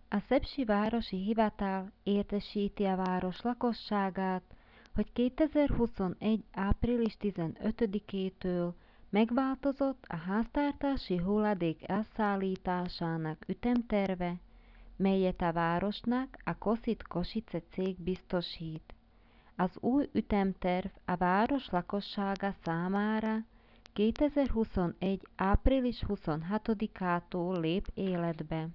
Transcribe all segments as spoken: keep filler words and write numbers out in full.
A Szepsi Városi Hivatal értesíti a város lakosságát, hogy kétezer-huszonegy. április tizenötödikétől megváltozott a háztartási hulladék elszállításának ütemterve, melyet a városnak a Koszit Kosice cég biztosít. Az új ütemterv a város lakossága számára kétezer-huszonegy. április huszonhatodikától lép életbe.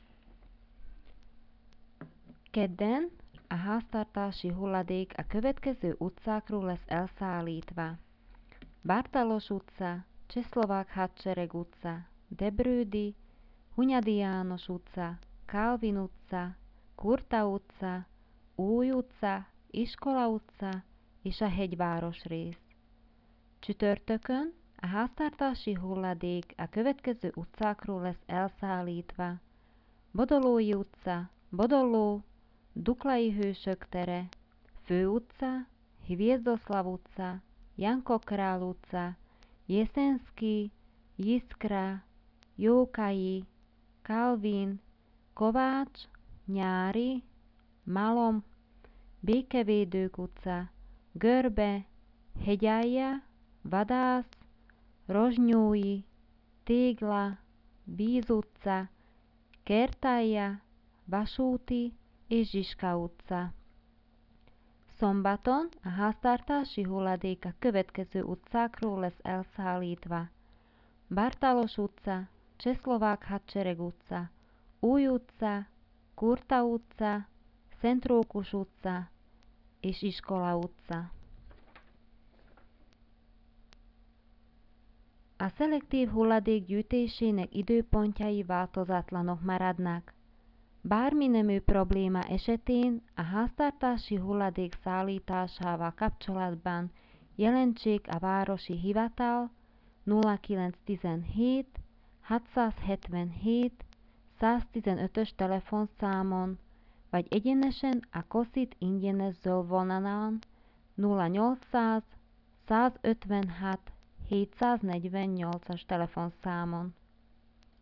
Kedden a háztartási hulladék a következő utcákról lesz elszállítva: Bartalos utca, Csehszlovák hadsereg utca, Debrődi, Hunyadi János utca, Kálvin utca, Kurta utca, Új utca, Iskola utca és a Hegyváros rész. Csütörtökön a háztartási hulladék a következő utcákról lesz elszállítva: Bodolói utca, Bodolló, Duklai Hősök tere, Fő utca, Hviezdoszlav utca, Janko Král utca, Jeszenszky, Jiskra, Jókai, Kalvin, Kovács, Nyári, Malom, Békevédők utca, Görbe, Hegyalja, Vadász, Rozsnyói, Tégla, Víz utca, Kertalja, Vasúti és Zsiska utca. Szombaton a háztartási hulladék a következő utcákról lesz elszállítva: Bartalos utca, Csehszlovák hadsereg utca, Új utca, Kurta utca, Szent Rókus utca és Iskola utca. A szelektív hulladék gyűjtésének időpontjai változatlanok maradnak. Bármi nemű probléma esetén a háztartási hulladék szállításával kapcsolatban jelentsék a városi hivatal nulla kilencszáztizenhét hatszázhetvenhét száztizenötös telefonszámon, vagy egyenesen a Koszit ingyenes zöld vonalán nulla nyolcszáz százötvenhat hétszáznegyvennyolcas telefonszámon.